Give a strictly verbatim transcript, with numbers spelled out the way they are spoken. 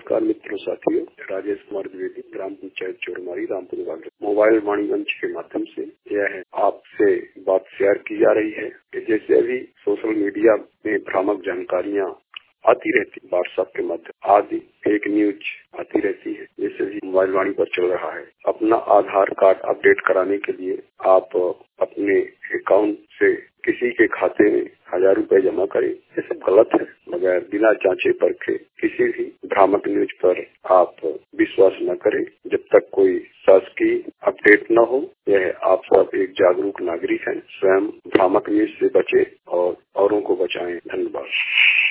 नमस्कार मित्रों साथियों, राजेश कुमार द्विवेदी, ग्राम पंचायत चोरमारी, रामपुर वाले। मोबाइल वाणी मंच के माध्यम से यह आपसे बात शेयर की जा रही है कि जैसे अभी सोशल मीडिया में भ्रामक जानकारियां आती रहती, व्हाट्सएप के माध्यम आदि फेक न्यूज आती रहती है, जैसे भी मोबाइल वाणी पर चल रहा है। अपना आधार कार्ड अपडेट कराने के लिए आप अपने अकाउंट से किसी के खाते में हजार रुपए जमा करें। ये सब गलत है। मगर बिना जांचे परखे किसी भी भ्रामक न्यूज पर आप विश्वास न करें जब तक कोई शासकीय अपडेट न हो। यह आप सब एक जागरूक नागरिक हैं, स्वयं भ्रामक न्यूज से बचें और औरों को बचाएं। धन्यवाद।